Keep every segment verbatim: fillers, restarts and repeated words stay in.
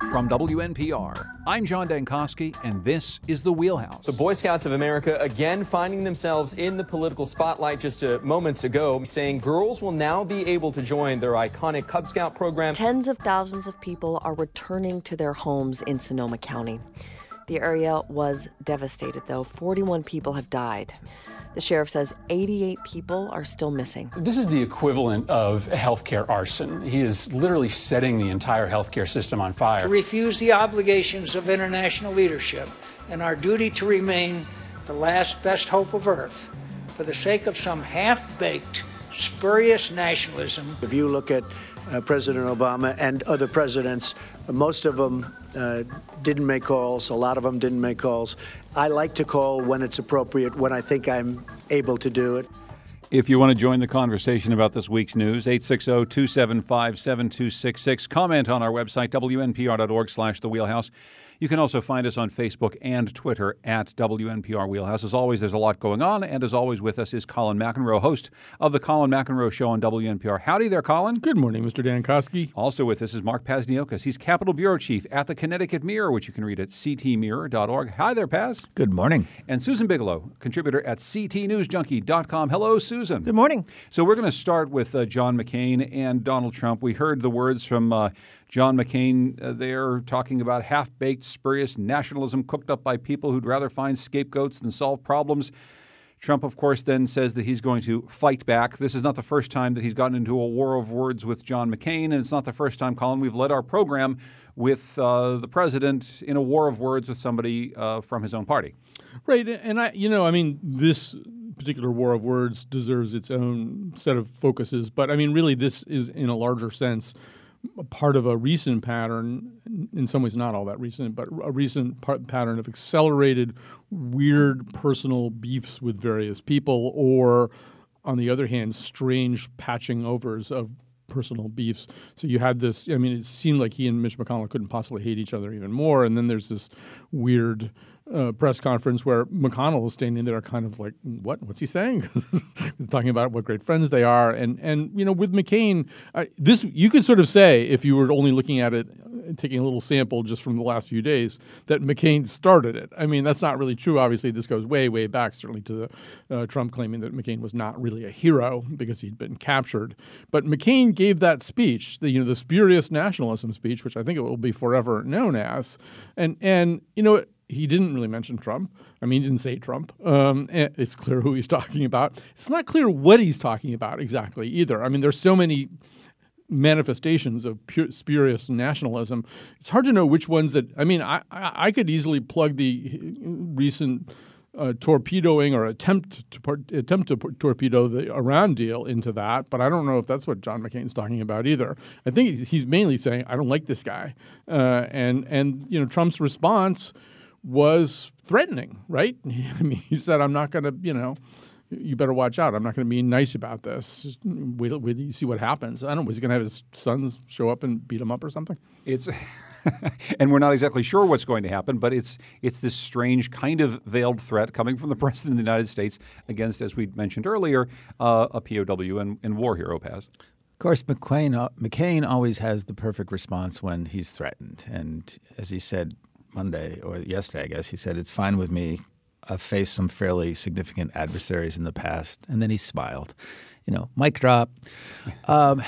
From W N P R, I'm John Dankosky, and this is The Wheelhouse. The Boy Scouts of America again finding themselves in the political spotlight just uh, moments ago, saying girls will now be able to join their iconic Cub Scout program. Tens of thousands of people are returning to their homes in Sonoma County. The area was devastated, though. forty-one people have died. The sheriff says eighty-eight people are still missing. This is the equivalent of healthcare arson. He is literally setting the entire healthcare system on fire. To refuse the obligations of international leadership and our duty to remain the last best hope of Earth for the sake of some half-baked, spurious nationalism. If you look at uh, President Obama and other presidents, most of them uh, didn't make calls. A lot of them didn't make calls. I like to call when it's appropriate, when I think I'm able to do it. If you want to join the conversation about this week's news, eight six zero, two seven five, seven two six six. Comment on our website, W N P R dot org slash The Wheelhouse. You can also find us on Facebook and Twitter at W N P R Wheelhouse. As always, there's a lot going on, and as always with us is Colin McEnroe, host of The Colin McEnroe Show on W N P R. Howdy there, Colin. Good morning, Mister Dankosky. Also with us is Mark Pazniokas. He's Capitol Bureau Chief at the Connecticut Mirror, which you can read at c t mirror dot org. Hi there, Paz. Good morning. And Susan Bigelow, contributor at c t news junkie dot com. Hello, Susan. Good morning. So we're going to start with uh, John McCain and Donald Trump. We heard the words from uh, John McCain uh, there talking about half-baked, spurious nationalism cooked up by people who'd rather find scapegoats than solve problems. Trump, of course, then says that he's going to fight back. This is not the first time that he's gotten into a war of words with John McCain, and it's not the first time, Colin, we've led our program with uh, the president in a war of words with somebody uh, from his own party. Right, and I, you know, I mean, this particular war of words deserves its own set of focuses, but I mean, really, this is, in a larger sense, a part of a recent pattern, in some ways not all that recent, but a recent part, pattern of accelerated, weird personal beefs with various people, or, on the other hand, strange patching overs of personal beefs. So you had this, I mean, it seemed like he and Mitch McConnell couldn't possibly hate each other even more, and then there's this weird Uh, press conference where McConnell is standing there kind of like, what? What's he saying? He's talking about what great friends they are. And, and you know, with McCain, uh, this you could sort of say, if you were only looking at it, uh, taking a little sample just from the last few days, that McCain started it. I mean, that's not really true. Obviously, this goes way, way back, certainly to the, uh, Trump claiming that McCain was not really a hero because he'd been captured. But McCain gave that speech, the, you know, the spurious nationalism speech, which I think it will be forever known as. And, and you know, he didn't really mention Trump. I mean, he didn't say Trump. Um, it's clear who he's talking about. It's not clear what he's talking about exactly either. I mean, there's so many manifestations of pure, spurious nationalism. It's hard to know which ones that – I mean, I, I, I could easily plug the recent uh, torpedoing or attempt to part, attempt to torpedo the Iran deal into that, but I don't know if that's what John McCain's talking about either. I think he's mainly saying, I don't like this guy. Uh, and, and, you know, Trump's response – was threatening, right? I mean, he said, I'm not going to, you know, you better watch out. I'm not going to be nice about this. Just wait, wait till you see what happens. I don't know. Was he going to have his sons show up and beat him up or something? It's and we're not exactly sure what's going to happen, but it's it's this strange kind of veiled threat coming from the President of the United States against, as we mentioned earlier, uh, a P O W and, and war hero, Paz. Of course, McCain, uh, McCain always has the perfect response when he's threatened. And as he said Monday or yesterday, I guess, he said, it's fine with me. I've faced some fairly significant adversaries in the past. And then he smiled. You know, mic drop. Um,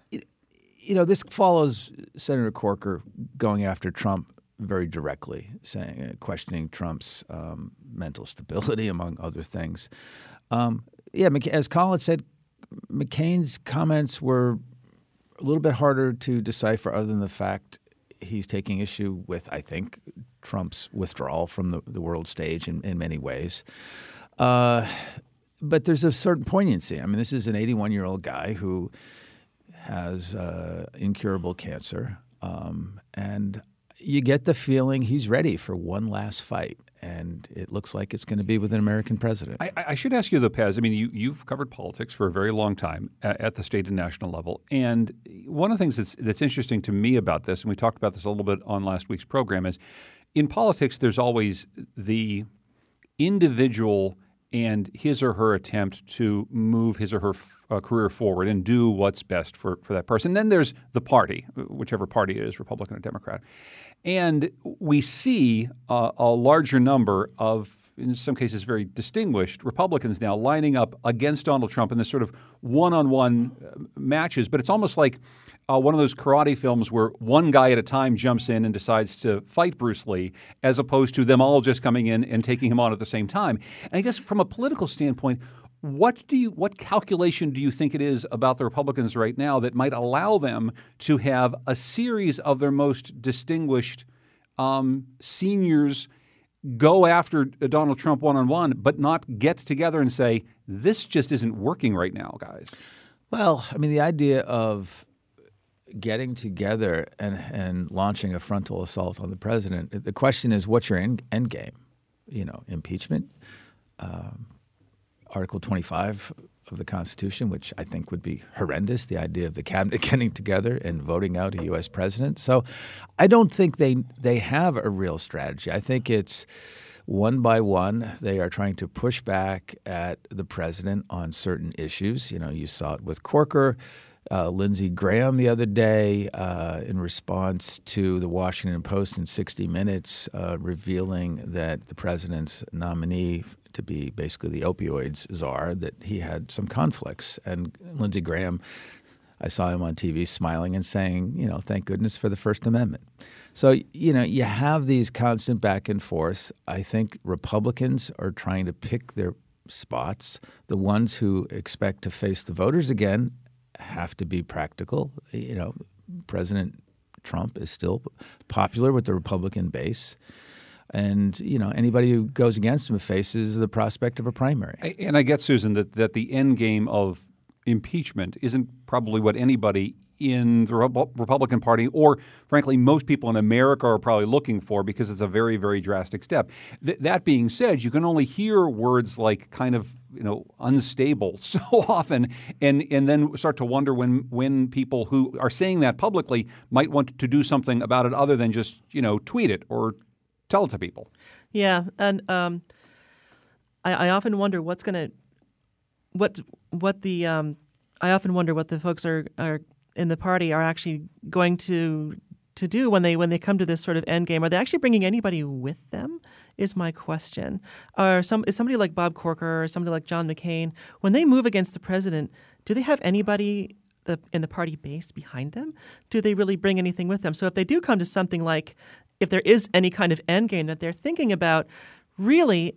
you know, this follows Senator Corker going after Trump very directly, saying, uh, questioning Trump's um, mental stability, among other things. Um, yeah, as Colin said, McCain's comments were a little bit harder to decipher other than the fact he's taking issue with, I think, Trump's withdrawal from the, the world stage in, in many ways. Uh, but there's a certain poignancy. I mean, this is an eighty-one-year-old guy who has uh, incurable cancer, um, and you get the feeling he's ready for one last fight. And it looks like it's going to be with an American president. I, I should ask you, though, Paz, I mean, you, you've covered politics for a very long time at, at the state and national level. And one of the things that's, that's interesting to me about this, and we talked about this a little bit on last week's program, is in politics there's always the individual and his or her attempt to move his or her uh, career forward and do what's best for, for that person. Then there's the party, whichever party it is, Republican or Democrat. And we see uh, a larger number of, in some cases, very distinguished Republicans now lining up against Donald Trump in this sort of one-on-one matches. But it's almost like uh, one of those karate films where one guy at a time jumps in and decides to fight Bruce Lee, as opposed to them all just coming in and taking him on at the same time. And I guess from a political standpoint, what do you, what calculation do you think it is about the Republicans right now that might allow them to have a series of their most distinguished um, seniors go after Donald Trump one-on-one, but not get together and say, this just isn't working right now, guys? Well, I mean, the idea of getting together and, and launching a frontal assault on the president, the question is, what's your end, end game? You know, impeachment, um, Article twenty-five of the Constitution, which I think would be horrendous, the idea of the cabinet getting together and voting out a U S president. So I don't think they they have a real strategy. I think it's one by one they are trying to push back at the president on certain issues. You know, you saw it with Corker, uh, Lindsey Graham the other day uh, in response to the Washington Post in sixty minutes uh, revealing that the president's nominee to be basically the opioids czar, that he had some conflicts. And Lindsey Graham, I saw him on T V smiling and saying, you know, thank goodness for the First Amendment. So, you know, you have these constant back and forth. I think Republicans are trying to pick their spots. The ones who expect to face the voters again have to be practical. You know, President Trump is still popular with the Republican base. And, you know, anybody who goes against him faces the prospect of a primary. And I get, Susan, that, that the end game of impeachment isn't probably what anybody in the Republican Party or, frankly, most people in America are probably looking for, because it's a very, very drastic step. Th- that being said, you can only hear words like kind of, you know, unstable so often, and, and then start to wonder when, when people who are saying that publicly might want to do something about it other than just, you know, tweet it or tell it to people. Yeah, and um, I, I often wonder what's going to, what what the, um, I often wonder what the folks are, are in the party are actually going to to do when they when they come to this sort of end game. Are they actually bringing anybody with them? Is my question. Or some is somebody like Bob Corker or somebody like John McCain, when they move against the president, do they have anybody the, in the party base behind them? Do they really bring anything with them? So if they do come to something like, if there is any kind of end game that they're thinking about, really,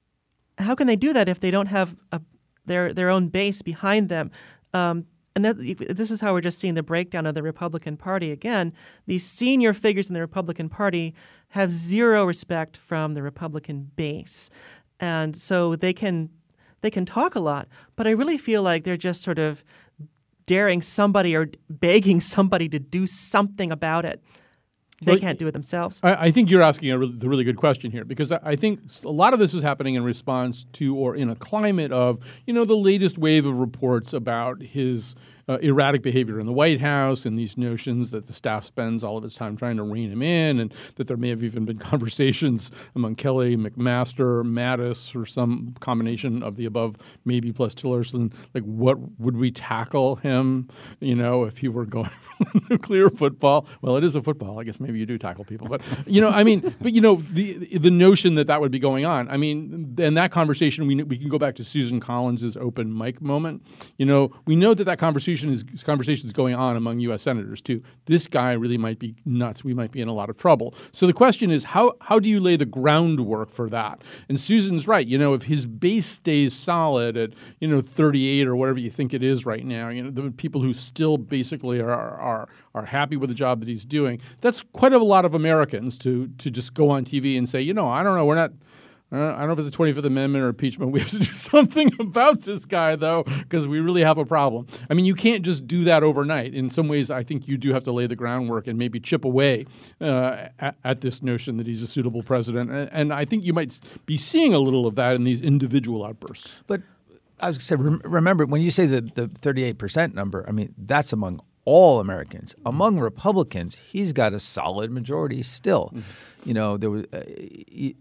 how can they do that if they don't have a, their their own base behind them? Um, and that, this is how we're just seeing the breakdown of the Republican Party again. These senior figures in the Republican Party have zero respect from the Republican base, and so they can they can talk a lot, but I really feel like they're just sort of daring somebody or begging somebody to do something about it. They can't do it themselves. I, I think you're asking a really, the really good question here, because I, I think a lot of this is happening in response to or in a climate of, you know, the latest wave of reports about his uh, erratic behavior in the White House and these notions that the staff spends all of its time trying to rein him in, and that there may have even been conversations among Kelly, McMaster, Mattis, or some combination of the above, maybe plus Tillerson, like what would we tackle him, you know, if he were going for nuclear football? Well, it is a football. I guess maybe you do tackle people. But, you know, I mean, but, you know, the the notion that that would be going on, I mean, in that conversation, we we can go back to Susan Collins's open mic moment. You know, we know that that conversation is conversation is going on among U S senators, too. This guy really might be nuts. We might be in a lot of trouble. So the question is, how how do you lay the groundwork for that? And Susan's right. You know, if his base stays solid at, you know, thirty-eight or whatever you think it is right now, you know, the people who still basically are are are happy with the job that he's doing, that's quite a lot of Americans to to just go on T V and say, you know, I don't know, we're not – I don't know if it's the twenty-fifth Amendment or impeachment. We have to do something about this guy, though, because we really have a problem. I mean, you can't just do that overnight. In some ways, I think you do have to lay the groundwork and maybe chip away uh, at, at this notion that he's a suitable president. And, and I think you might be seeing a little of that in these individual outbursts. But I was going to say, remember, when you say the, the thirty-eight percent number, I mean, that's among all Americans. Among Republicans, he's got a solid majority still. Mm-hmm. You know, there was uh, he, the,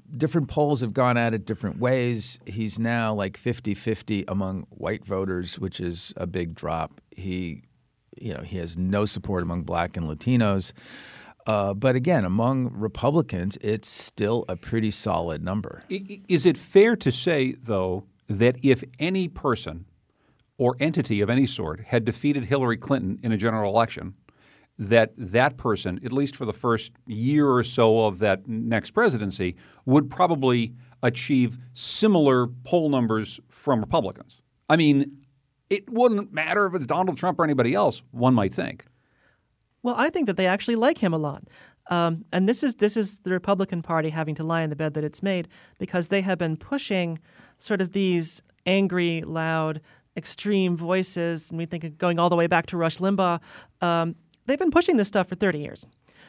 different polls have gone at it different ways. He's now like fifty-fifty among white voters, which is a big drop. He, you know, he has no support among black and Latinos. Uh, but again, among Republicans, it's still a pretty solid number. Is it fair to say, though, that if any person or entity of any sort had defeated Hillary Clinton in a general election, that that person, at least for the first year or so of that next presidency, would probably achieve similar poll numbers from Republicans? I mean, it wouldn't matter if it's Donald Trump or anybody else, one might think. Well, I think that they actually like him a lot. Um, and this is this is the Republican Party having to lie in the bed that it's made, because they have been pushing sort of these angry, loud, extreme voices. And we think of going all the way back to Rush Limbaugh. Um, they've been pushing this stuff for thirty years.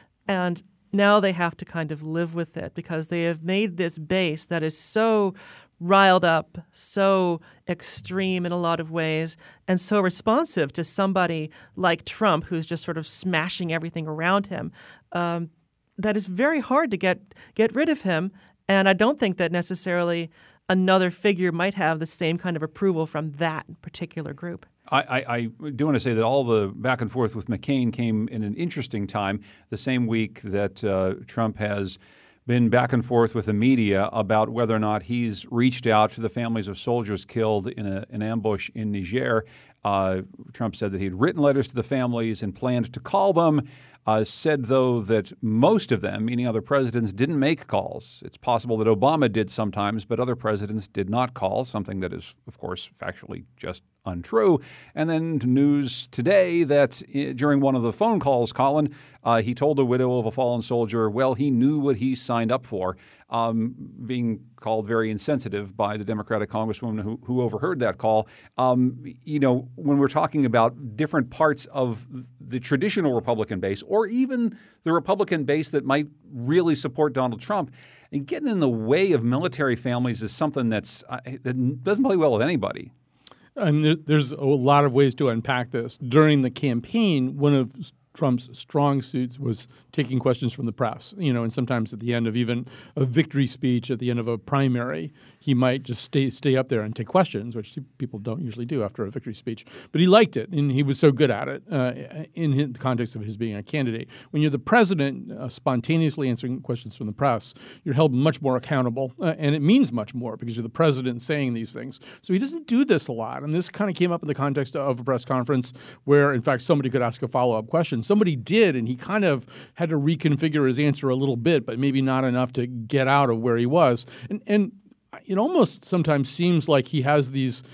And now they have to kind of live with it, because they have made this base that is so riled up, so extreme in a lot of ways, and so responsive to somebody like Trump, who's just sort of smashing everything around him, um, that is very hard to get get rid of him. And I don't think that necessarily another figure might have the same kind of approval from that particular group. I, I, I do want to say that all the back and forth with McCain came in an interesting time, the same week that uh, Trump has been back and forth with the media about whether or not he's reached out to the families of soldiers killed in a, an ambush in Niger. Uh, Trump said that he had written letters to the families and planned to call them, uh, said, though, that most of them, meaning other presidents, didn't make calls. It's possible that Obama did sometimes, but other presidents did not call, something that is, of course, factually just untrue. And then news today that uh, during one of the phone calls, Colin, uh, he told the widow of a fallen soldier, well, he knew what he signed up for, um, being called very insensitive by the Democratic congresswoman who, who overheard that call. Um, you know, when we're talking about different parts of the traditional Republican base, or even the Republican base that might really support Donald Trump, and getting in the way of military families is something that's uh, that doesn't play well with anybody. And there, there's a lot of ways to unpack this. During the campaign, one of Trump's strong suits was taking questions from the press, you know, and sometimes at the end of even a victory speech, at the end of a primary, he might just stay stay up there and take questions, which people don't usually do after a victory speech. But he liked it, and he was so good at it uh, in the context of his being a candidate. When you're the president, uh, spontaneously answering questions from the press, you're held much more accountable, uh, and it means much more because you're the president saying these things. So he doesn't do this a lot, and this kind of came up in the context of a press conference where, in fact, somebody could ask a follow-up question. Somebody did, and he kind of had to reconfigure his answer a little bit, but maybe not enough to get out of where he was. And, and it almost sometimes seems like he has these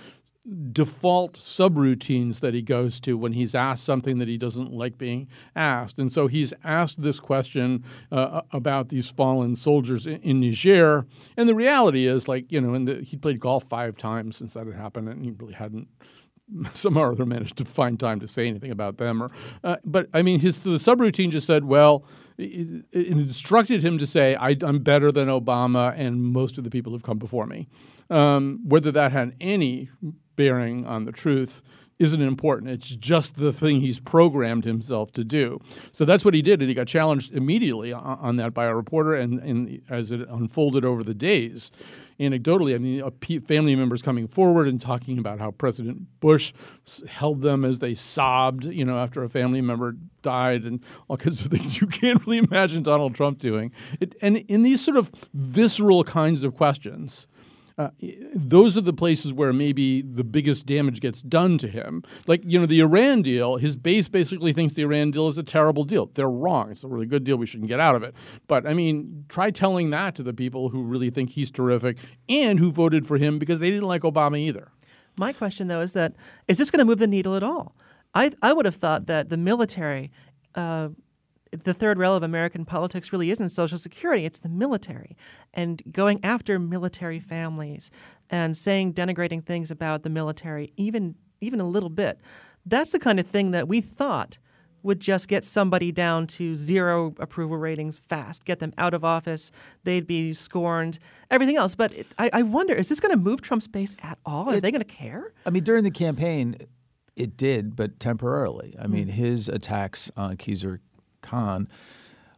default subroutines that he goes to when he's asked something that he doesn't like being asked. And so he's asked this question uh, about these fallen soldiers in, in Niger. And the reality is, like, you know, and the, he played golf five times since that had happened, and he really hadn't somehow or other managed to find time to say anything about them. Or, uh, but, I mean, his the subroutine just said, well, it, it instructed him to say, I, I'm better than Obama and most of the people who've come before me. Um, whether that had any bearing on the truth isn't important. It's just the thing he's programmed himself to do. So that's what he did, and he got challenged immediately on, on that by a reporter, and, and as it unfolded over the days. Anecdotally, I mean, uh, family members coming forward and talking about how President Bush held them as they sobbed, you know, after a family member died, and all kinds of things you can't really imagine Donald Trump doing. It, and in these sort of visceral kinds of questions, Uh, those are the places where maybe the biggest damage gets done to him. Like, you know, the Iran deal, his base basically thinks the Iran deal is a terrible deal. They're wrong. It's a really good deal. We shouldn't get out of it. But, I mean, try telling that to the people who really think he's terrific and who voted for him because they didn't like Obama either. My question, though, is that is this going to move the needle at all? I, I would have thought that the military uh, – the third rail of American politics really isn't Social Security. It's the military. And going after military families and saying denigrating things about the military, even even a little bit, that's the kind of thing that we thought would just get somebody down to zero approval ratings fast, get them out of office, they'd be scorned, everything else. But it, I, I wonder, is this going to move Trump's base at all? Are it, they going to care? I mean, during the campaign, it did, but temporarily. I mean, his attacks on Khizr Khan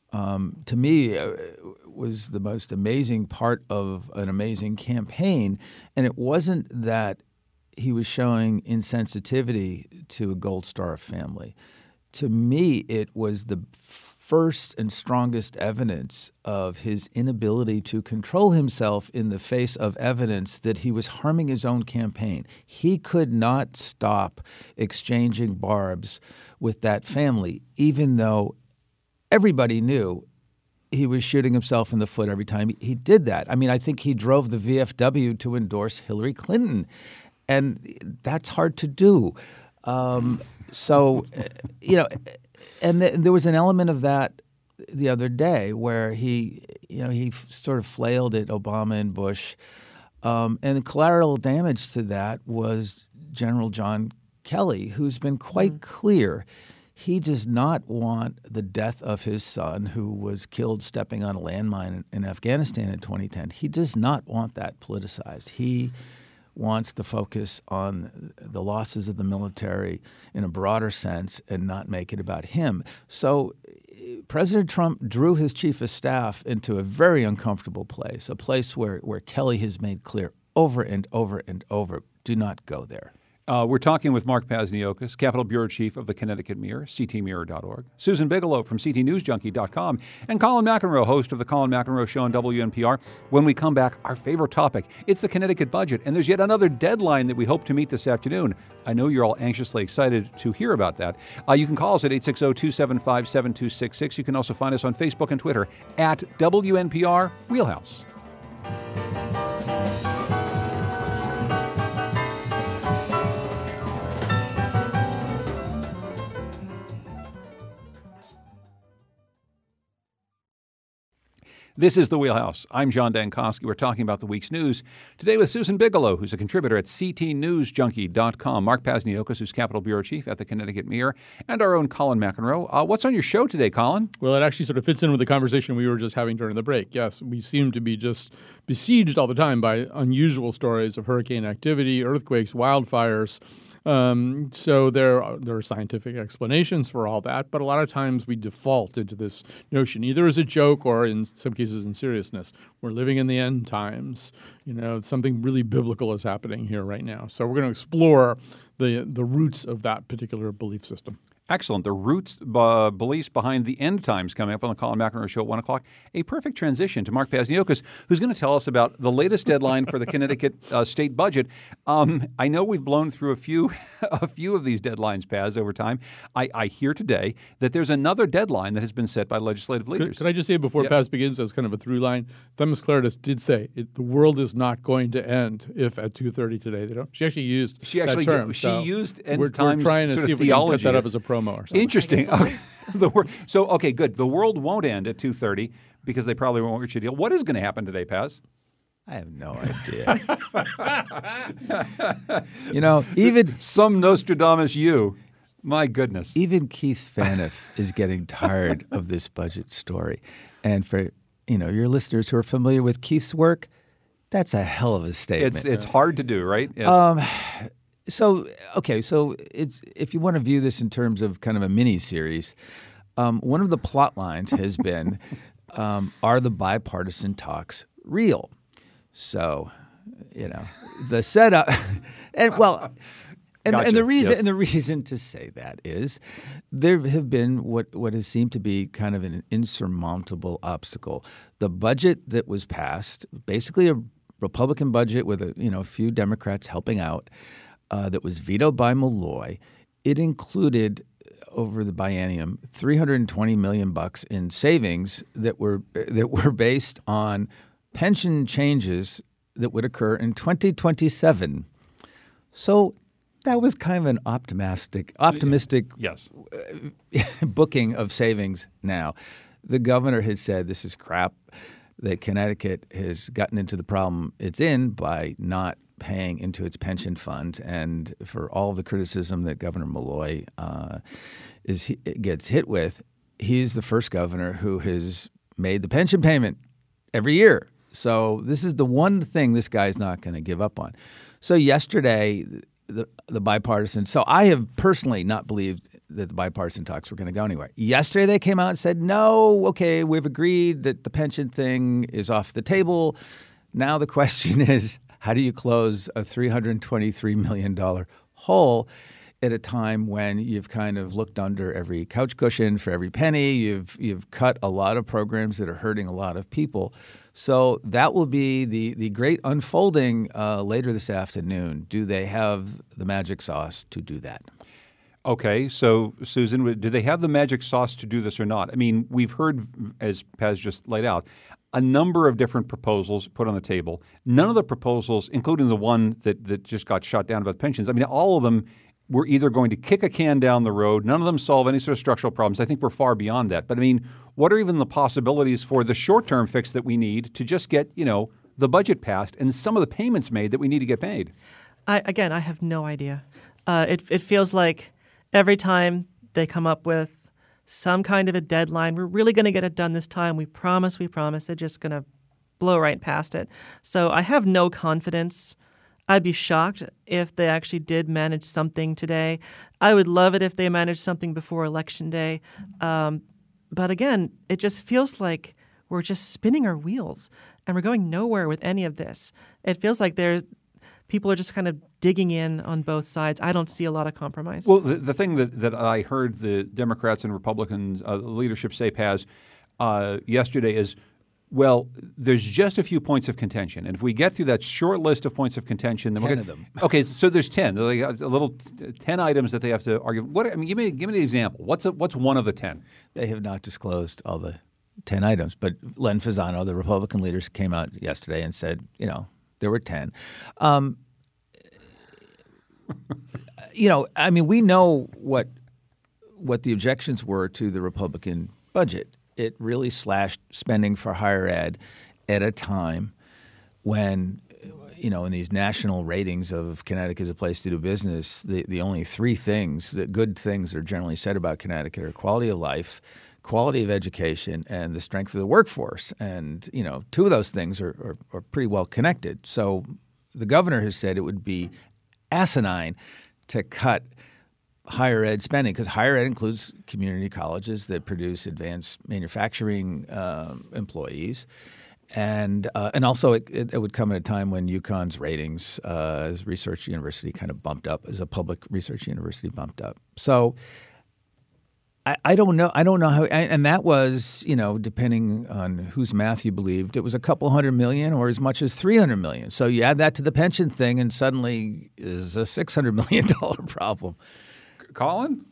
um, to me, uh, was the most amazing part of an amazing campaign. And it wasn't that he was showing insensitivity to a Gold Star family. To me, it was the first and strongest evidence of his inability to control himself in the face of evidence that he was harming his own campaign. He could not stop exchanging barbs with that family, even though everybody knew he was shooting himself in the foot every time he did that. I mean, I think he drove the V F W to endorse Hillary Clinton, and that's hard to do. Um, so, you know, and th- there was an element of that the other day where he, you know, he f- sort of flailed at Obama and Bush, um, and the collateral damage to that was General John Kelly, who's been quite mm-hmm. clear. He does not want the death of his son, who was killed stepping on a landmine in, in Afghanistan in twenty ten. He does not want that politicized. He wants to focus on the losses of the military in a broader sense and not make it about him. So President Trump drew his chief of staff into a very uncomfortable place, a place where, where Kelly has made clear over and over and over, do not go there. Uh, we're talking with Mark Pazniokas, Capitol Bureau Chief of the Connecticut Mirror, c t mirror dot org, Susan Bigelow from c t news junkie dot com, and Colin McEnroe, host of the Colin McEnroe Show on W N P R. When we come back, our favorite topic, it's the Connecticut budget, and there's yet another deadline that we hope to meet this afternoon. I know you're all anxiously excited to hear about that. Uh, you can call us at eight six zero, two seven five, seven two six six. You can also find us on Facebook and Twitter at W N P R Wheelhouse. This is The Wheelhouse. I'm John Dankosky. We're talking about the week's news today with Susan Bigelow, who's a contributor at c t news junkie dot com, Mark Pazniokas, who's Capitol Bureau Chief at the Connecticut Mirror, and our own Colin McEnroe. Uh, what's on your show today, Colin? Well, it actually sort of fits in with the conversation we were just having during the break. Yes, we seem to be just besieged all the time by unusual stories of hurricane activity, earthquakes, wildfires. Um, so there are, there are scientific explanations for all that, but a lot of times we default into this notion, either as a joke or in some cases in seriousness. We're living in the end times. You know, something really biblical is happening here right now. So we're going to explore the the roots of that particular belief system. Excellent. The roots, uh, beliefs behind the end times coming up on the Colin McEnroe Show at one o'clock. A perfect transition to Mark Pazniokas, who's going to tell us about the latest deadline for the Connecticut uh, state budget. Um, I know we've blown through a few a few of these deadlines, Paz, over time. I, I hear today that there's another deadline that has been set by legislative leaders. Could, could I just say before yep. Paz begins, as kind of a through line, Themis Claridis did say it, the world is not going to end if at two thirty today they don't. She actually used she actually that term. She so used end we're, times we're trying to sort see of if we can theology. put that up as a promo. Or something. Interesting. Okay. the wor- so, okay, good. The world won't end at two thirty because they probably won't reach a deal. What is going to happen today, Paz? I have no idea. You know, even some Nostradamus you. My goodness. Even Keith Phaneuf is getting tired of this budget story. And for, you know, your listeners who are familiar with Keith's work, that's a hell of a statement. It's it's hard to do, right? Yes. Um So, okay, so it's if you want to view this in terms of kind of a mini-series, um, one of the plot lines has been, um, are the bipartisan talks real? So, you know, the setup – and well – And, gotcha. and the reason yes. and the reason to say that is there have been what, what has seemed to be kind of an insurmountable obstacle. The budget that was passed, basically a Republican budget with a you know a few Democrats helping out – Uh, that was vetoed by Malloy. It included over the biennium three hundred twenty million bucks in savings that were that were based on pension changes that would occur in twenty twenty-seven. So that was kind of an optimistic optimistic yes. booking of savings now. The governor had said this is crap, that Connecticut has gotten into the problem it's in by not paying into its pension fund, and for all of the criticism that Governor Malloy uh, is gets hit with, he's the first governor who has made the pension payment every year. So this is the one thing this guy's not going to give up on. So yesterday, the the bipartisan. So I have personally not believed that the bipartisan talks were going to go anywhere. Yesterday they came out and said, no, okay, we've agreed that the pension thing is off the table. Now the question is, how do you close a three hundred twenty-three million dollars hole at a time when you've kind of looked under every couch cushion for every penny? You've you've cut a lot of programs that are hurting a lot of people. So that will be the, the great unfolding uh, later this afternoon. Do they have the magic sauce to do that? Okay, so Susan, do they have the magic sauce to do this or not? I mean, we've heard, as Paz just laid out, a number of different proposals put on the table. None of the proposals, including the one that, that just got shot down about pensions, I mean, all of them were either going to kick a can down the road. None of them solve any sort of structural problems. I think we're far beyond that. But I mean, what are even the possibilities for the short-term fix that we need to just get, you know, the budget passed and some of the payments made that we need to get paid? I, again, I have no idea. Uh, it it feels like every time they come up with some kind of a deadline, we're really going to get it done this time. We promise, we promise. They're just going to blow right past it. So I have no confidence. I'd be shocked if they actually did manage something today. I would love it if they managed something before Election Day. Um, but again, it just feels like we're just spinning our wheels and we're going nowhere with any of this. It feels like there's people are just kind of digging in on both sides. I don't see a lot of compromise. Well, the, the thing that, that I heard the Democrats and Republicans uh, leadership say, Paz, uh, yesterday is, well, there's just a few points of contention. And if we get through that short list of points of contention, then ten we'll get, of them. Okay, so there's ten. They got a little ten items that they have to argue. What I mean, give me give me an example. What's a, what's one of the ten? They have not disclosed all the ten items, but Len Fasano, the Republican leader, came out yesterday and said, you know, there were ten. Um, you know, I mean, we know what what the objections were to the Republican budget. It really slashed spending for higher ed at a time when, you know, in these national ratings of Connecticut as a place to do business, the, the only three things, the good things that are generally said about Connecticut are quality of life, quality of education, and the strength of the workforce. And, you know, two of those things are, are, are pretty well connected. So the governor has said it would be asinine to cut higher ed spending, because higher ed includes community colleges that produce advanced manufacturing uh, employees. And uh, and also it, it, it would come at a time when UConn's ratings uh, as a research university kind of bumped up, as a public research university bumped up. So I, I don't know. I don't know how. And that was, you know, depending on whose math you believed, it was a couple hundred million or as much as three hundred million. So you add that to the pension thing and suddenly is a six hundred million dollars problem. Colin?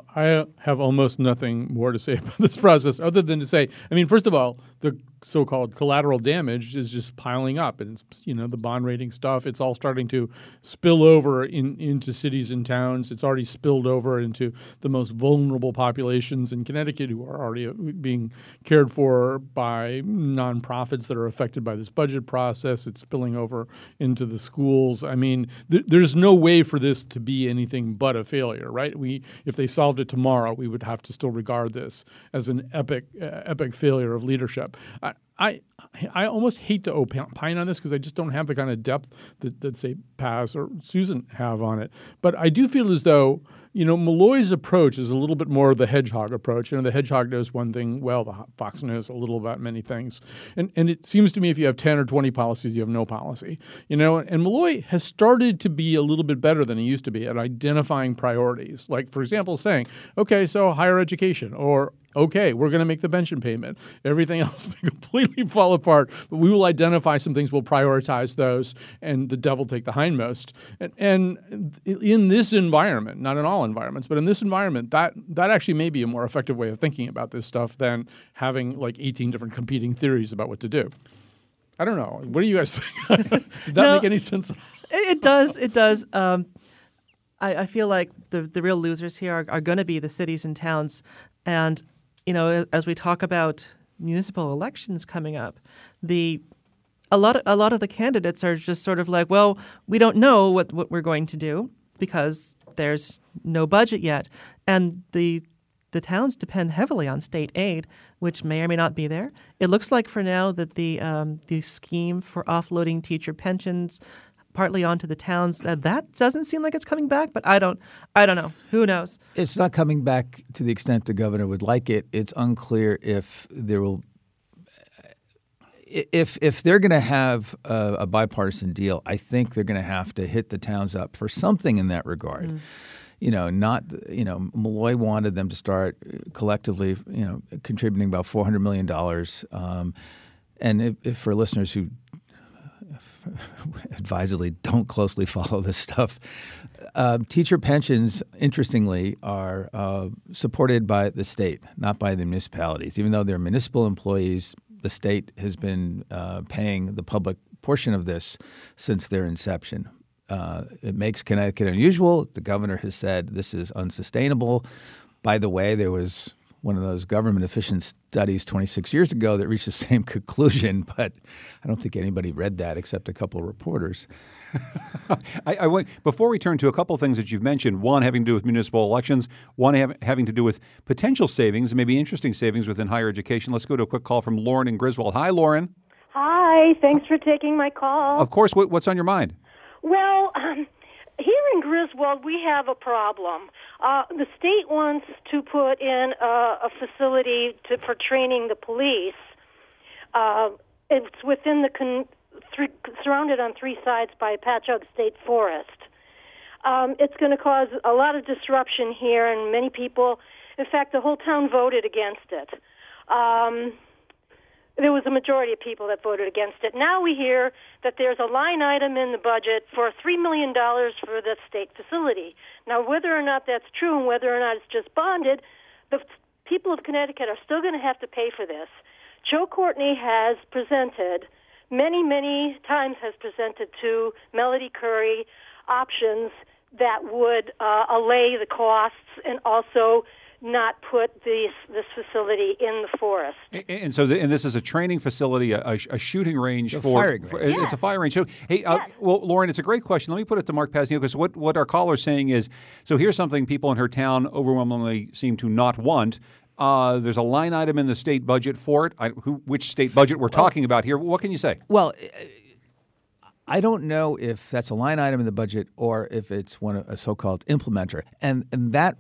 I have almost nothing more to say about this process other than to say, I mean, first of all, the so-called collateral damage is just piling up. And, it's, you know, the bond rating stuff, it's all starting to spill over in, into cities and towns. It's already spilled over into the most vulnerable populations in Connecticut who are already being cared for by nonprofits that are affected by this budget process. It's spilling over into the schools. I mean, th- there's no way for this to be anything but a failure, right? We, if they solved it tomorrow, we would have to still regard this as an epic, uh, epic failure of leadership. I, I I almost hate to opine on this because I just don't have the kind of depth that, that say Paz or Susan have on it. But I do feel as though, you know, Malloy's approach is a little bit more the hedgehog approach. You know, the hedgehog knows one thing well, the fox knows a little about many things. And and it seems to me if you have ten or twenty policies, you have no policy. You know, and Malloy has started to be a little bit better than he used to be at identifying priorities. Like, for example, saying, okay, so higher education, or okay, we're going to make the pension payment. Everything else may completely fall apart, but we will identify some things, we'll prioritize those, and the devil take the hindmost. And, and in this environment, not in all environments, but in this environment, that that actually may be a more effective way of thinking about this stuff than having like eighteen different competing theories about what to do. I don't know. What do you guys think? Did that no, make any sense? It does. It does. Um, I, I feel like the, the real losers here are, are going to be the cities and towns. And you know, as we talk about municipal elections coming up, the a lot of, a lot of the candidates are just sort of like, well, we don't know what, what we're going to do because there's no budget yet, and the the towns depend heavily on state aid, which may or may not be there. It looks like for now that the um, the scheme for offloading teacher pensions partly onto the towns. Uh, that doesn't seem like it's coming back, but I don't I don't know. Who knows? It's not coming back to the extent the governor would like it. It's unclear if there will if if they're going to have a, a bipartisan deal. I think they're going to have to hit the towns up for something in that regard. Mm. You know, not, you know, Malloy wanted them to start collectively, you know, contributing about four hundred million dollars. Um, and if, if for listeners who advisedly don't closely follow this stuff, uh, teacher pensions, interestingly, are uh, supported by the state, not by the municipalities. Even though they're municipal employees, the state has been uh, paying the public portion of this since their inception. Uh, it makes Connecticut unusual. The governor has said this is unsustainable. By the way, there was one of those government efficient studies twenty-six years ago that reached the same conclusion, but I don't think anybody read that except a couple of reporters. I, I wait, before we turn to a couple of things that you've mentioned, one having to do with municipal elections, one have, having to do with potential savings, maybe interesting savings within higher education. Let's go to a quick call from Lauren in Griswold. Hi, Lauren. Hi. Thanks for taking my call. Of course. What, what's on your mind? Well, um, here in Griswold, we have a problem. Uh, the state wants to put in a, a facility to, for training the police. Uh, it's within the con- three, surrounded on three sides by Patchogue State Forest. Um, it's going to cause a lot of disruption here, and many people, in fact, the whole town voted against it. Um, There was a majority of people that voted against it. Now we hear that there's a line item in the budget for three million dollars for the state facility. Now, whether or not that's true and whether or not it's just bonded, the people of Connecticut are still going to have to pay for this. Joe Courtney has presented, many, many times has presented to Melody Curry options that would uh, allay the costs and also not put this this facility in the forest. And, and so, the, and this is a training facility, a, a shooting range a for. Firing for range. It's Yes. a fire range. So, hey, uh, Yes. well, Lauren, it's a great question. Let me put it to Mark Paznio, because what what our caller is saying is, so here's something people in her town overwhelmingly seem to not want. Uh, there's a line item in the state budget for it. I, who, which state budget we're talking about here? What can you say? Well, I don't know if that's a line item in the budget or if it's one a so-called implementer, and and that.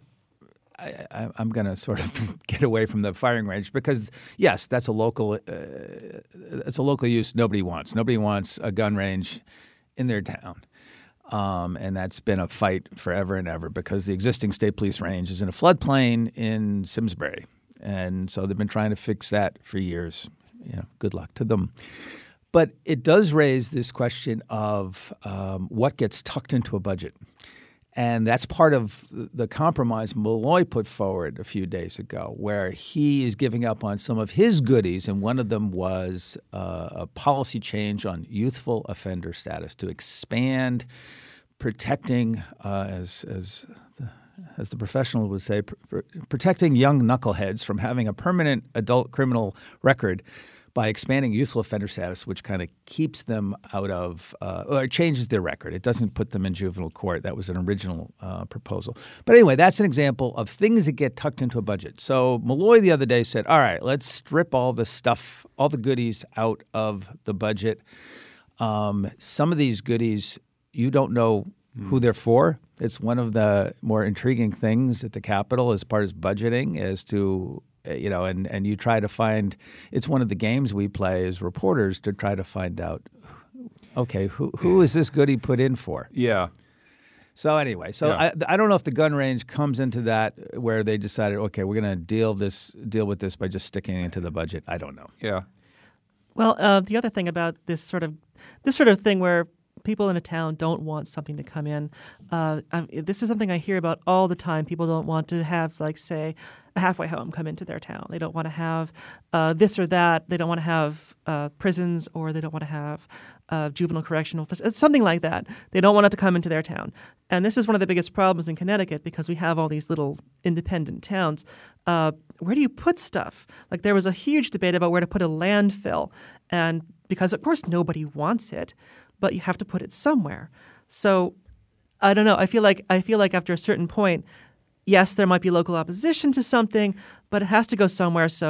I, I'm going to sort of get away from the firing range because, yes, that's a local uh, it's a local use nobody wants. Nobody wants a gun range in their town. Um, and that's been a fight forever and ever because the existing state police range is in a floodplain in Simsbury. And so they've been trying to fix that for years. You know, good luck to them. But it does raise this question of um, what gets tucked into a budget. And that's part of the compromise Malloy put forward a few days ago, where he is giving up on some of his goodies. And one of them was uh, a policy change on youthful offender status to expand protecting, uh, as, as, the, as the professional would say, pr- protecting young knuckleheads from having a permanent adult criminal record by expanding youthful offender status, which kind of keeps them out of uh, – or it changes their record. It doesn't put them in juvenile court. That was an original uh, proposal. But anyway, that's an example of things that get tucked into a budget. So Malloy the other day said, all right, let's strip all the stuff, all the goodies out of the budget. Um, some of these goodies, you don't know who they're for. It's one of the more intriguing things at the Capitol as part of budgeting as to – You know, and, and you try to find – it's one of the games we play as reporters to try to find out, okay, who who is this goodie put in for? Yeah. So anyway, so Yeah. I, I don't know if the gun range comes into that where they decided, okay, we're going to deal this deal with this by just sticking it into the budget. I don't know. Yeah. Well, uh, the other thing about this sort of this sort of thing where people in a town don't want something to come in. Uh, I, this is something I hear about all the time. People don't want to have, like, say, a halfway home come into their town. They don't want to have uh, this or that. They don't want to have uh, prisons, or they don't want to have uh, juvenile correctional facilities, something like that. They don't want it to come into their town. And this is one of the biggest problems in Connecticut because we have all these little independent towns. Uh, where do you put stuff? Like, there was a huge debate about where to put a landfill, and because, of course, nobody wants it, but you have to put it somewhere. So I don't know. I feel like I feel like after a certain point, yes, there might be local opposition to something, but it has to go somewhere. So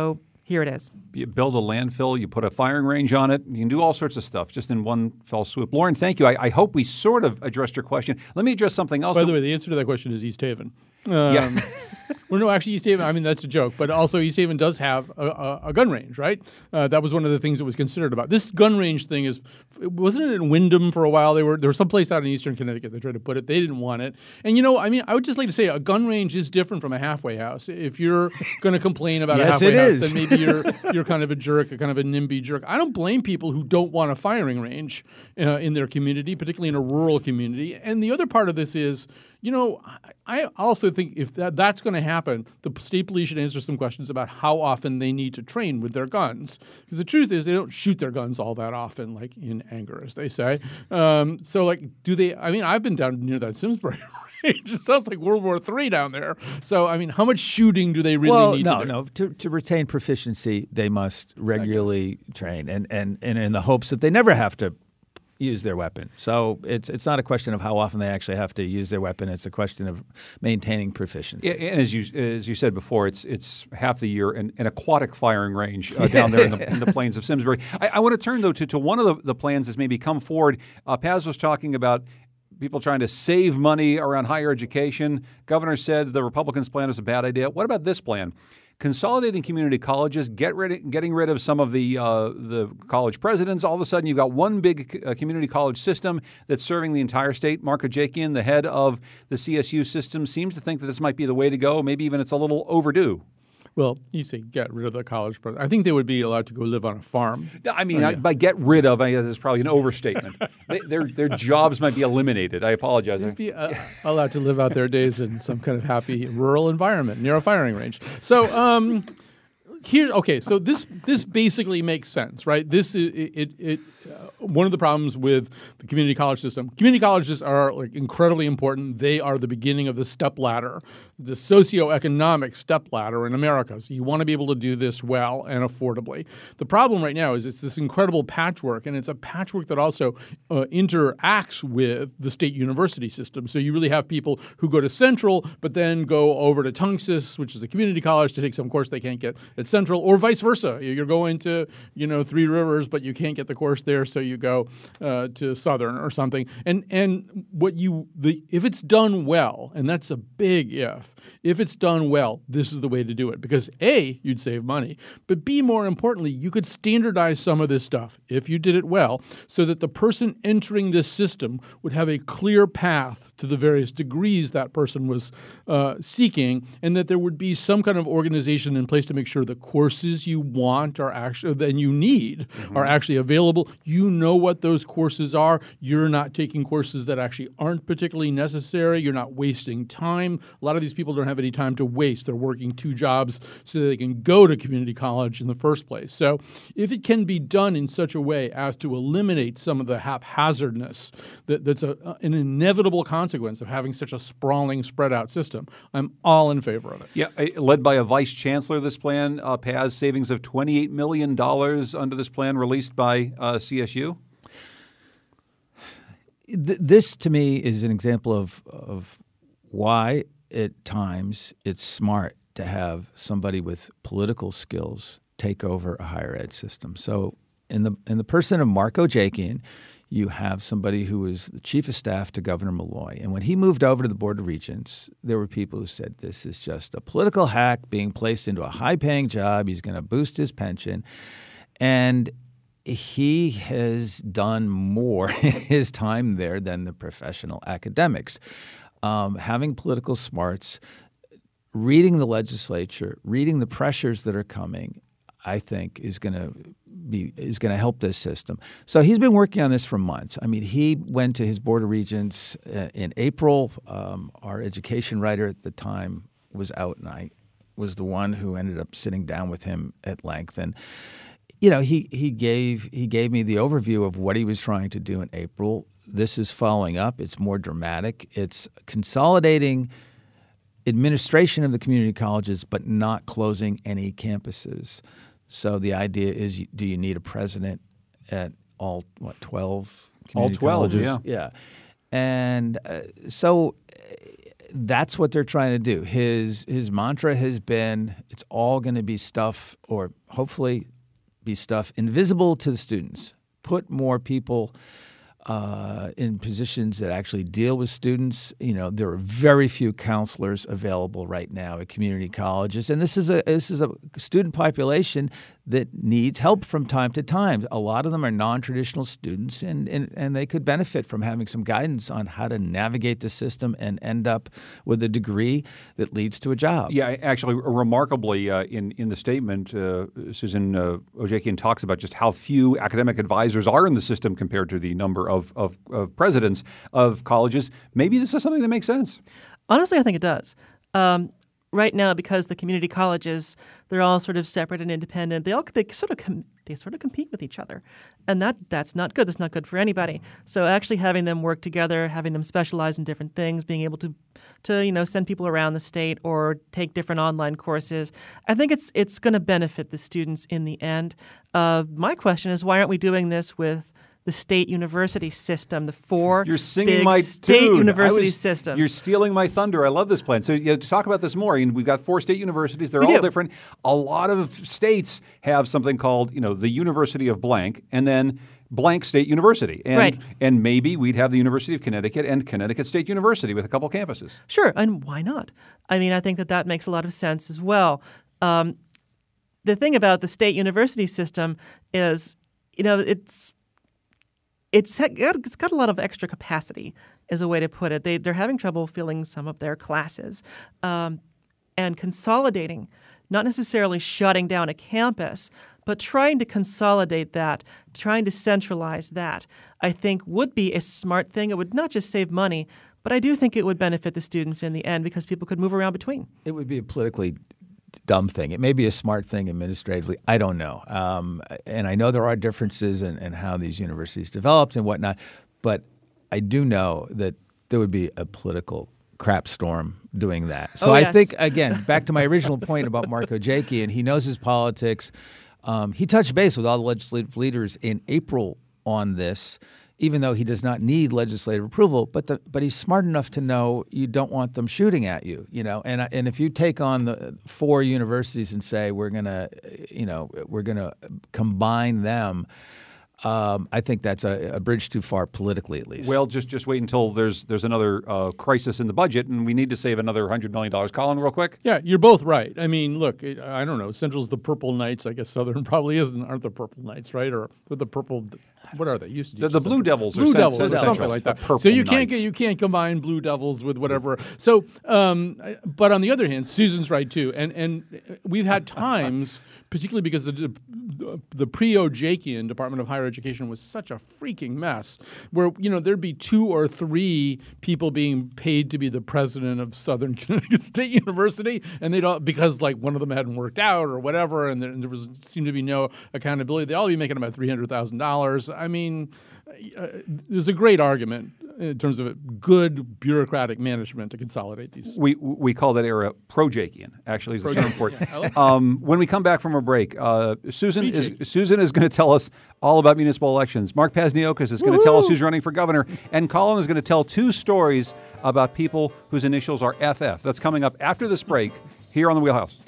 here it is. You build a landfill, you put a firing range on it, you can do all sorts of stuff just in one fell swoop. Lauren, thank you. I, I hope we sort of addressed your question. Let me address something else. By the way, the answer to that question is East Haven. Um, yeah. Well, no, actually, East Haven, I mean, that's a joke. But also, East Haven does have a, a, a gun range, right? Uh, that was one of the things that was considered about. This gun range thing is, wasn't it in Wyndham for a while? They were There was some place out in eastern Connecticut they tried to put it. They didn't want it. And, you know, I mean, I would just like to say a gun range is different from a halfway house. If you're going to complain about yes, a halfway it house, is. then maybe you're you're kind of a jerk, a kind of a NIMBY jerk. I don't blame people who don't want a firing range uh, in their community, particularly in a rural community. And the other part of this is, you know, I also think if that, that's going to happen, the state police should answer some questions about how often they need to train with their guns. Because the truth is they don't shoot their guns all that often, like in anger, as they say. Um, so, like, do they – I mean, I've been down near that Simsbury range. It sounds like World War Three down there. So, I mean, how much shooting do they really well, need no, to do? no. To, to retain proficiency, they must regularly train and, and, and in the hopes that they never have to use their weapon. So it's it's not a question of how often they actually have to use their weapon. It's a question of maintaining proficiency. And as you as you said before, it's it's half the year an, an aquatic firing range uh, down there in the, in the plains of Simsbury. I, I want to turn though to, to one of the, the plans that's maybe come forward. Uh, Paz was talking about people trying to save money around higher education. Governor said the Republicans' plan was a bad idea. What about this plan? Consolidating community colleges, get rid of, getting rid of some of the uh, the college presidents. All of a sudden, you've got one big uh, community college system that's serving the entire state. Mark Ajakian, the head of the C S U system, seems to think that this might be the way to go. Maybe even it's a little overdue. Well, you say get rid of the college president. I think they would be allowed to go live on a farm. I mean, I, by get rid of, I guess is probably an overstatement. they, their their jobs might be eliminated. I apologize. They'd be uh, allowed to live out their days in some kind of happy rural environment near a firing range. So um, here, okay, so this this basically makes sense, right? This is it. it, it uh, one of the problems with the community college system. Community colleges are like incredibly important. They are the beginning of the step ladder, the socioeconomic step ladder in America. So you want to be able to do this well and affordably. The problem right now is it's this incredible patchwork, and it's a patchwork that also uh, interacts with the state university system. So you really have people who go to Central but then go over to Tunxis, which is a community college, to take some course they can't get at Central, or vice versa. You're going to, you know, Three Rivers, but you can't get the course there, so you go uh, to Southern or something. And and what you the if it's done well, and that's a big if, if it's done well, this is the way to do it. Because A, you'd save money, but B, more importantly, you could standardize some of this stuff if you did it well, so that the person entering this system would have a clear path to the various degrees that person was uh, seeking, and that there would be some kind of organization in place to make sure the courses you want are actually and you need mm-hmm. are actually available. You know what those courses are. You're not taking courses that actually aren't particularly necessary. You're not wasting time. A lot of these people don't have any time to waste. They're working two jobs so that they can go to community college in the first place. So if it can be done in such a way as to eliminate some of the haphazardness that, that's a, an inevitable consequence of having such a sprawling, spread out system, I'm all in favor of it. Yeah, led by a vice chancellor, this plan, uh, Paz, savings of twenty-eight million dollars under this plan released by uh, C S U. This, to me, is an example of of why at times it's smart to have somebody with political skills take over a higher ed system. So in the in the person of Mark Ajakian, you have somebody who was the chief of staff to Governor Malloy. And when he moved over to the Board of Regents, there were people who said this is just a political hack being placed into a high-paying job. He's going to boost his pension. And he has done more in his time there than the professional academics. Um, having political smarts, reading the legislature, reading the pressures that are coming, I think is going to be is going to help this system. So he's been working on this for months. I mean, he went to his Board of Regents uh, in April. Um, our education writer at the time was out, and I was the one who ended up sitting down with him at length. And you know, he he gave he gave me the overview of what he was trying to do in April. This is following up. It's more dramatic. It's consolidating administration of the community colleges, but not closing any campuses. So the idea is, do you need a president at all, what, twelve community all twelve, colleges? yeah. Yeah. And uh, so that's what they're trying to do. His his mantra has been, it's all going to be stuff, or hopefully be stuff invisible to the students. Put more people uh, in positions that actually deal with students. You know, there are very few counselors available right now at community colleges, and this is a this is a student population that needs help from time to time. A lot of them are non-traditional students, and, and, and they could benefit from having some guidance on how to navigate the system and end up with a degree that leads to a job. Yeah, actually, remarkably, uh, in, in the statement, uh, Susan uh, Ojekian talks about just how few academic advisors are in the system compared to the number of, of, of presidents of colleges. Maybe this is something that makes sense. Honestly, I think it does. Um, Right now, because the community colleges, they're all sort of separate and independent. They all they sort of com- they sort of compete with each other, and that that's not good. That's not good for anybody. So actually, having them work together, having them specialize in different things, being able to to you know send people around the state or take different online courses, I think it's it's going to benefit the students in the end. Uh, my question is, why aren't we doing this with the state university system, the four You're singing big my state tune. university was, systems? You're stealing my thunder. I love this plan. So you know, to talk about this more, and we've got four state universities. They're We all do. different. A lot of states have something called, you know, the University of blank, and then blank State University. And, Right. and maybe we'd have the University of Connecticut and Connecticut State University with a couple campuses. Sure, and why not? I mean, I think that that makes a lot of sense as well. Um, the thing about the state university system is, you know, it's it's got, it's got a lot of extra capacity, is a way to put it. They they're having trouble filling some of their classes, um, and consolidating, not necessarily shutting down a campus, but trying to consolidate that, trying to centralize that, I think would be a smart thing. It would not just save money, but I do think it would benefit the students in the end because people could move around between. It would be a politically dumb thing. It may be a smart thing administratively. I don't know. Um, and I know there are differences in, in how these universities developed and whatnot, but I do know that there would be a political crap storm doing that. So Oh, I yes. think, again, back to my original point about Mark Ojekian, he knows his politics. Um, he touched base with all the legislative leaders in April on this, even though he does not need legislative approval, but the, but he's smart enough to know you don't want them shooting at you, you know. And and if you take on the four universities and say we're gonna, you know, we're gonna combine them, um, I think that's a, a bridge too far politically, at least. Well, just just wait until there's there's another uh, crisis in the budget, and we need to save another one hundred million dollars. Colin, real quick. Yeah, you're both right. I mean, look, it, I don't know. Central's the Purple Knights. I guess Southern probably isn't. Aren't the Purple Knights, right? Or with the purple, what are they? Used to The, the Blue Devils, Blue are Devils, cent- or central. something like that. The Purple So you can't Knights. get, you can't combine Blue Devils with whatever. So, um, but on the other hand, Susan's right too, and and we've had times, particularly because the the pre-Ojekian Department of Higher Education was such a freaking mess, where you know there'd be two or three people being paid to be the president of Southern Connecticut State University, and they'd all because like one of them hadn't worked out or whatever, and there, and there was seemed to be no accountability. They'd all be making about three hundred thousand dollars. I mean, uh, there's a great argument in terms of good bureaucratic management to consolidate these. We we call that era Projakian, actually, is the term for it. Yeah, I like um, when we come back from a break, uh, Susan is Pre-Jake. Susan is going to tell us all about municipal elections. Mark Pazniokis is going to tell us who's running for governor, and Colin is going to tell two stories about people whose initials are F F. That's coming up after this break here on The Wheelhouse.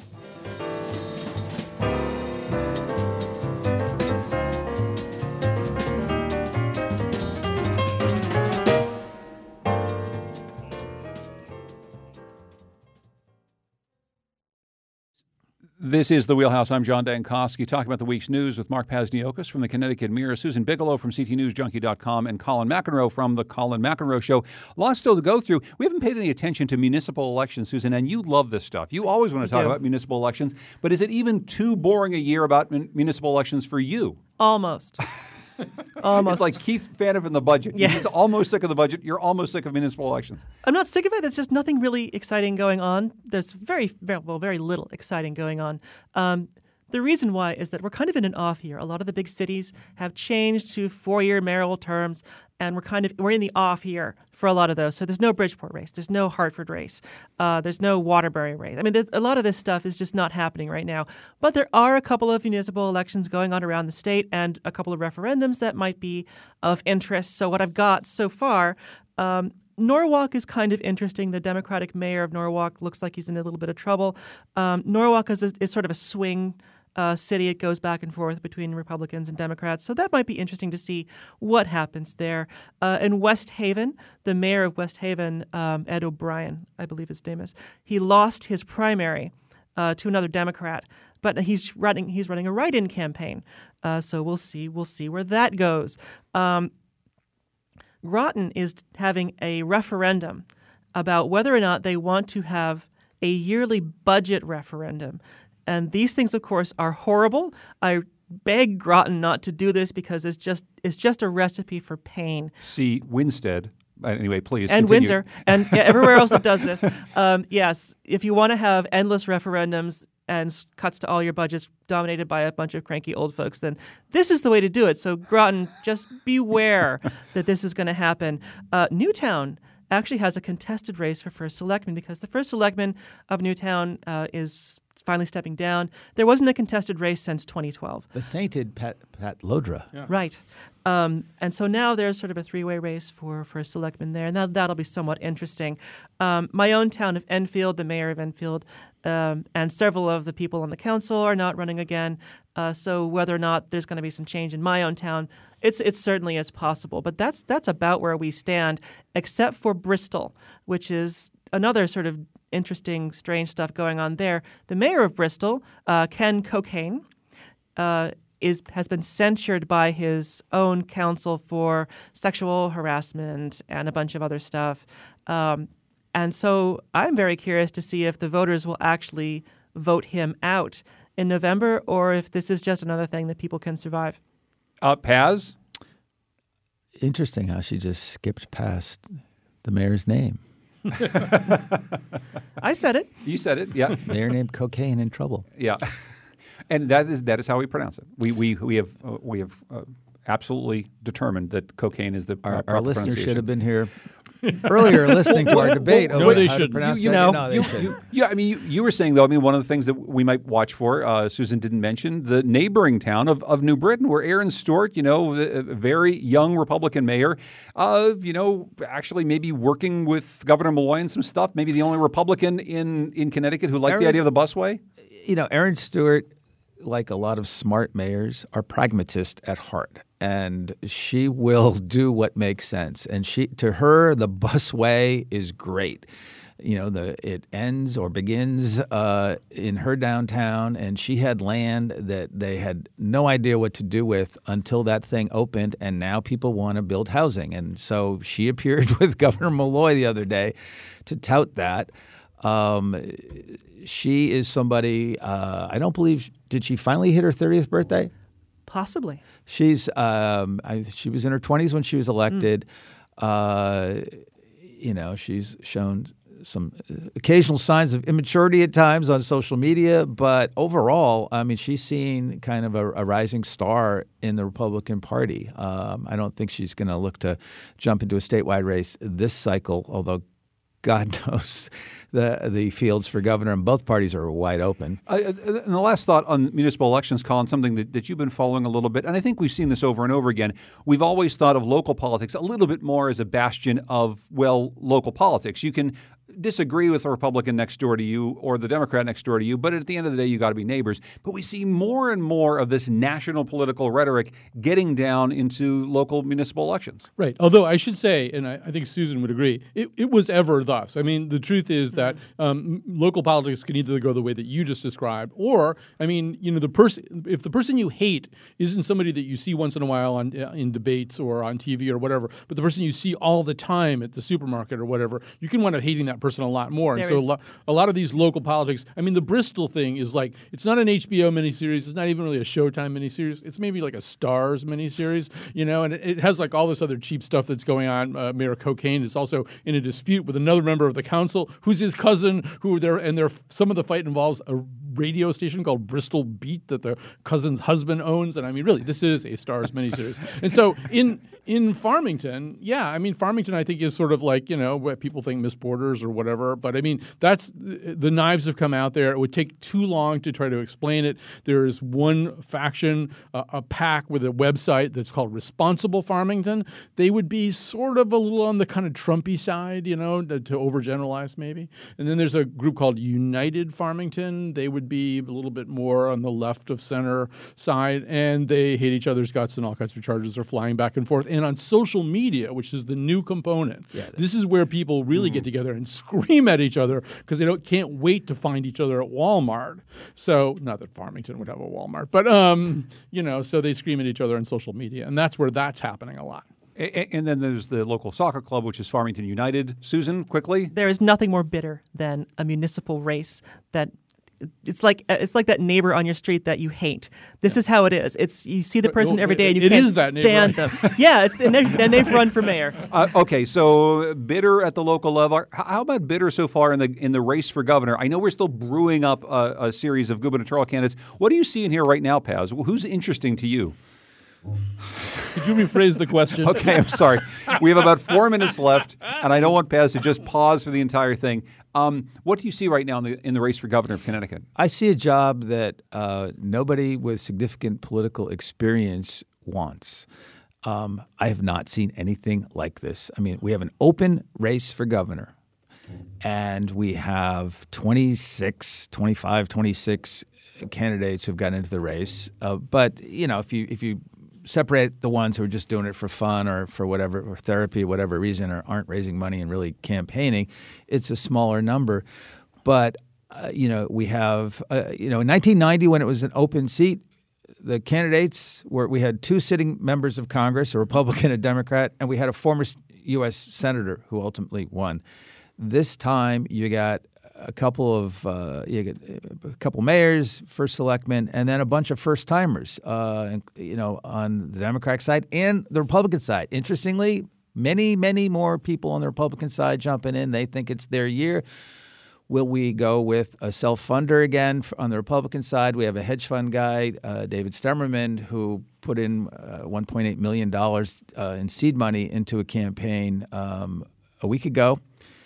This is The Wheelhouse. I'm John Dankosky, talking about the week's news with Mark Pazniokis from the Connecticut Mirror, Susan Bigelow from C T News Junkie dot com, and Colin McEnroe from The Colin McEnroe Show. Lots still to go through. We haven't paid any attention to municipal elections, Susan, and you love this stuff. You always want to talk do. about municipal elections, but is it even too boring a year about mun- municipal elections for you? Almost. Almost. It's like Keith Faniff in the budget. Yes. He's almost sick of the budget. You're almost sick of municipal elections. I'm not sick of it. There's just nothing really exciting going on. There's very, very well, very little exciting going on. Um, the reason why is that we're kind of in an off year. A lot of the big cities have changed to four-year mayoral terms, and we're kind of we're in the off year for a lot of those. So there's no Bridgeport race, there's no Hartford race, uh, there's no Waterbury race. I mean, there's a lot of this stuff is just not happening right now. But there are a couple of municipal elections going on around the state, and a couple of referendums that might be of interest. So what I've got so far. Um, Norwalk is kind of interesting. The Democratic mayor of Norwalk looks like he's in a little bit of trouble. Um, Norwalk is, a, is sort of a swing uh, city. It goes back and forth between Republicans and Democrats. So that might be interesting to see what happens there. Uh, in West Haven, the mayor of West Haven, um, Ed O'Brien, I believe his name is, he lost his primary uh, to another Democrat. But he's running. He's running a write-in campaign, uh, so we'll see. We'll see where that goes. Um, Groton is having a referendum about whether or not they want to have a yearly budget referendum, and these things, of course, are horrible. I beg Groton not to do this because it's just it's just a recipe for pain. See Winstead. Anyway, please and continue. Windsor and yeah, everywhere else that does this. Um, yes, if you want to have endless referendums and cuts to all your budgets dominated by a bunch of cranky old folks, then this is the way to do it. So Groton, just beware that this is going to happen. Uh, Newtown actually has a contested race for first selectman because the first selectman of Newtown uh, is finally stepping down. There wasn't a contested race since twenty twelve. The sainted Pat, Pat Lodra. Yeah. Right. Um, and so now there's sort of a three-way race for first selectman there, and that, that'll be somewhat interesting. Um, my own town of Enfield, the mayor of Enfield, um, and several of the people on the council are not running again. Uh, so whether or not there's going to be some change in my own town, it's it's certainly is possible. But that's that's about where we stand, except for Bristol, which is another sort of interesting, strange stuff going on there. The mayor of Bristol, uh, Ken Cocaine, uh, is has been censured by his own council for sexual harassment and a bunch of other stuff. Um, and so I'm very curious to see if the voters will actually vote him out in November or if this is just another thing that people can survive. Uh, Paz? Interesting how she just skipped past the mayor's name. I said it. You said it, yeah. Mayor named Cocaine in trouble. Yeah. And that is that is how we pronounce it. We we we have uh, we have uh, absolutely determined that cocaine is the Our, uh, our listeners should have been here earlier listening to our debate. No, they how to shouldn't. pronounce You, you that. know, no, they you, shouldn't. you, yeah. I mean, you, you were saying though. I mean, one of the things that we might watch for, uh, Susan didn't mention, the neighboring town of, of New Britain, where Aaron Stewart, you know, a very young Republican mayor, uh, you know, actually maybe working with Governor Malloy and some stuff. Maybe the only Republican in in Connecticut who liked Aaron, the idea of the busway. You know, Aaron Stewart, like a lot of smart mayors, are pragmatist at heart, and she will do what makes sense. And she, to her, the busway is great. You know, the it ends or begins uh, in her downtown, and she had land that they had no idea what to do with until that thing opened, and now people want to build housing. And so she appeared with Governor Malloy the other day to tout that. Um, she is somebody, uh, I don't believe, did she finally hit her thirtieth birthday? Possibly. She's, um, I, she was in her twenties when she was elected. Mm. Uh, you know, she's shown some occasional signs of immaturity at times on social media, but overall, I mean, she's seen kind of a, a rising star in the Republican Party. Um, I don't think she's going to look to jump into a statewide race this cycle, although God knows the the fields for governor in both parties are wide open. Uh, and the last thought on municipal elections, Colin, something that, that you've been following a little bit, and I think we've seen this over and over again. We've always thought of local politics a little bit more as a bastion of, well, local politics. You can disagree with the Republican next door to you or the Democrat next door to you, but at the end of the day, you got to be neighbors. But we see more and more of this national political rhetoric getting down into local municipal elections. Right. Although I should say, and I, I think Susan would agree, it, it was ever thus. I mean, the truth is that um, local politics can either go the way that you just described, or, I mean, you know, the person if the person you hate isn't somebody that you see once in a while on in debates or on T V or whatever, but the person you see all the time at the supermarket or whatever, you can wind up hating that person a lot more. And there so a, lo- a lot of these local politics, I mean, the Bristol thing is like, it's not an H B O miniseries. It's not even really a Showtime miniseries. It's maybe like a Starz miniseries, you know, and it, it has like all this other cheap stuff that's going on. Uh, Mayor Cocaine is also in a dispute with another member of the council who's his cousin, who there, and there, some of the fight involves a radio station called Bristol Beat that the cousin's husband owns. And I mean, really, this is a Starz miniseries. And so in in Farmington, yeah, I mean, Farmington, I think, is sort of like, you know, what people think Miss Borders or whatever. But I mean, that's the knives have come out there. It would take too long to try to explain it. There is one faction, uh, a pack with a website that's called Responsible Farmington. They would be sort of a little on the kind of Trumpy side, you know, to, to overgeneralize maybe. And then there's a group called United Farmington. They would be a little bit more on the left of center side, and they hate each other's guts, and all kinds of charges are flying back and forth. And on social media, which is the new component, yeah, this is where people really mm. get together and scream at each other because they don't can't wait to find each other at Walmart. So, not that Farmington would have a Walmart, but um, you know, so they scream at each other on social media, and that's where that's happening a lot. And then there's the local soccer club, which is Farmington United. Susan, quickly. There is nothing more bitter than a municipal race that it's like it's like that neighbor on your street that you hate. This yeah. is how it is. It's you see the person no, every day and you it can't is that stand neighbor. them. Yeah, it's, and, and they've run for mayor. Uh, okay, so bitter at the local level. How about bitter so far in the in the race for governor? I know we're still brewing up a, a series of gubernatorial candidates. What do you see in here right now, Paz? Who's interesting to you? Could you rephrase the question? Okay, I'm sorry. We have about four minutes left, and I don't want Paz to just pause for the entire thing. Um, what do you see right now in the in the race for governor of Connecticut? I see a job that uh, nobody with significant political experience wants. Um, I have not seen anything like this. I mean, we have an open race for governor, and we have twenty-six, twenty-five, twenty-six candidates who've gotten into the race. Uh, but, you know, if you if you separate the ones who are just doing it for fun or for whatever, or therapy, whatever reason, or aren't raising money and really campaigning, it's a smaller number. But, uh, you know, we have, uh, you know, in nineteen ninety when it was an open seat, the candidates were, we had two sitting members of Congress, a Republican and a Democrat, and we had a former U S senator who ultimately won. This time you got a couple of uh, you get a couple mayors, first selectmen, and then a bunch of first timers. Uh, you know, on the Democratic side and the Republican side. Interestingly, many, many more people on the Republican side jumping in. They think it's their year. Will we go with a self-funder again on the Republican side? We have a hedge fund guy, uh, David Stemmerman, who put in uh, one point eight million dollars uh, in seed money into a campaign um, a week ago.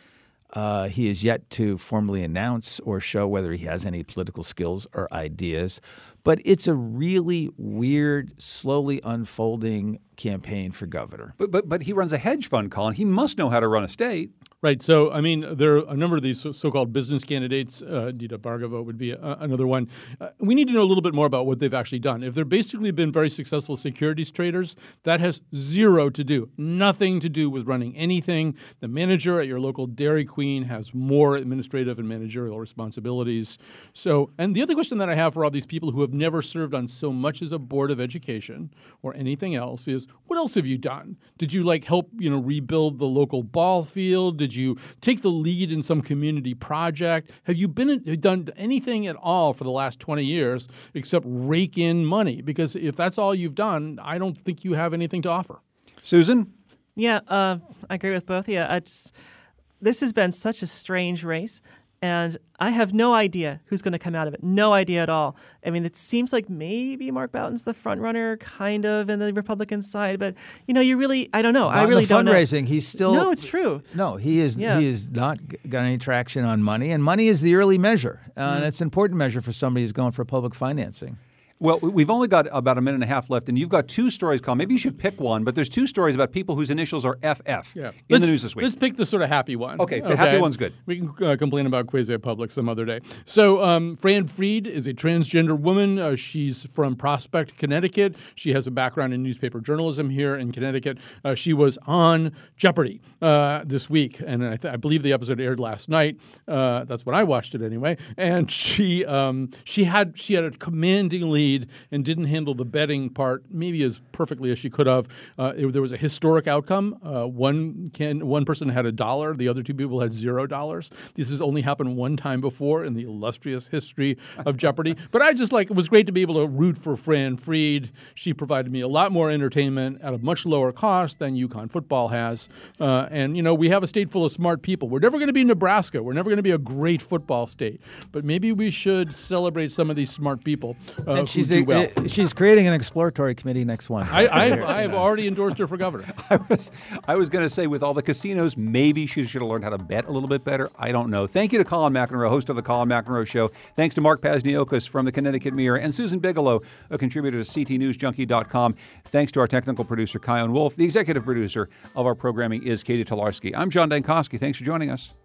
Uh, he is yet to formally announce or show whether he has any political skills or ideas. But it's a really weird, slowly unfolding campaign for governor. But but but he runs a hedge fund, Colin. He must know how to run a state. Right. So, I mean, there are a number of these so-called business candidates. Uh, Dita Bhargava would be a, another one. Uh, we need to know a little bit more about what they've actually done. If they've basically been very successful securities traders, that has zero to do, nothing to do with running anything. The manager at your local Dairy Queen has more administrative and managerial responsibilities. So, and the other question that I have for all these people who have never served on so much as a board of education or anything else is, what else have you done? Did you, like, help, you know, rebuild the local ball field? Did you take the lead in some community project? Have you been done anything at all for the last twenty years except rake in money? Because if that's all you've done, I don't think you have anything to offer. Susan? Yeah, uh, I agree with both of you. It's, this has been such a strange race, and I have no idea who's going to come out of it. No idea at all. I mean, it seems like maybe Mark Boughton's the front runner, kind of, in the Republican side. But, you know, you really, I don't know. Not I really in the don't know. Fundraising, he's still. No, it's true. No, he is. Yeah. He has not got any traction on money, and money is the early measure, uh, mm. and it's an important measure for somebody who's going for public financing. Well, we've only got about a minute and a half left, and you've got two stories, Colin. Maybe you should pick one, but there's two stories about people whose initials are F F yeah. in let's, the news this week. Let's pick the sort of happy one. Okay, the okay. happy one's good. We can uh, complain about quasi-public some other day. So um, Fran Freed is a transgender woman. Uh, she's from Prospect, Connecticut. She has a background in newspaper journalism here in Connecticut. Uh, she was on Jeopardy uh, this week, and I, th- I believe the episode aired last night. Uh, that's when I watched it anyway. And she um, she had she had a commandingly Freed and didn't handle the betting part maybe as perfectly as she could have. Uh, it, there was a historic outcome. Uh, one can one person had a dollar, the other two people had zero dollars. This has only happened one time before in the illustrious history of Jeopardy. But I just like it was great to be able to root for Fran Freed. She provided me a lot more entertainment at a much lower cost than UConn football has. Uh, and you know we have a state full of smart people. We're never going to be Nebraska. We're never going to be a great football state. But maybe we should celebrate some of these smart people uh, and she's who do a, well. uh, she's creating an exploratory committee next one. I, I, I have already endorsed her for governor. I was, I was going to say, with all the casinos, maybe she should have learned how to bet a little bit better. I don't know. Thank you to Colin McEnroe, host of the Colin McEnroe Show. Thanks to Mark Pazniokis from the Connecticut Mirror and Susan Bigelow, a contributor to C T News Junkie dot com. Thanks to our technical producer, Kion Wolf. The executive producer of our programming is Katie Tolarski. I'm John Dankosky. Thanks for joining us.